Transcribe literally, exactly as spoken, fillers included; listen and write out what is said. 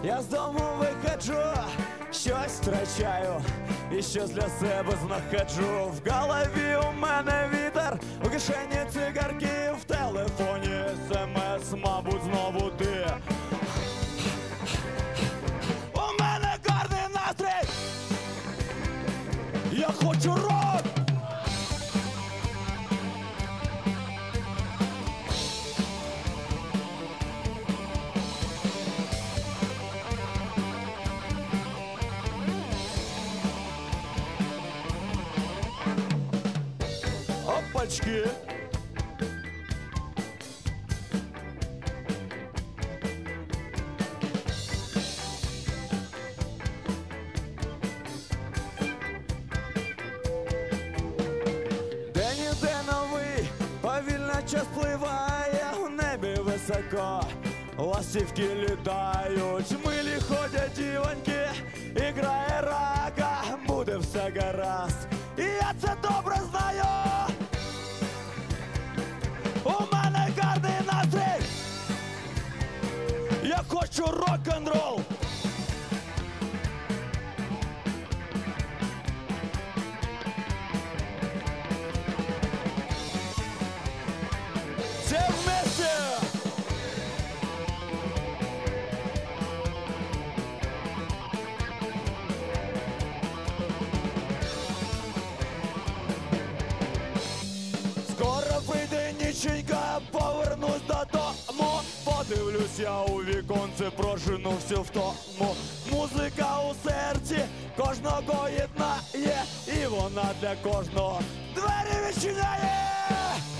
Я з дому виходжу, щось втрачаю і щось для себе знаходжу. В голові у мене вітер, у кишені цигарки, в телефоні смс, мабуть, знову ти. У мене гарний настрій, я хочу рок! Опачки! День іде новий, повільно час пливає, в небі високо ластівки літають, милі ходять дівоньки, і грає рака, буде все гаразд, і я це добре знаю. У мене гарний настрій, я хочу рок-н-рол. Все вместе! Скоро вийде ніченька, повернусь додому, подивлюсь я у віконце, прожену всю втому. Музика у серці кожного єднає, і вона для кожного двері відчиняє.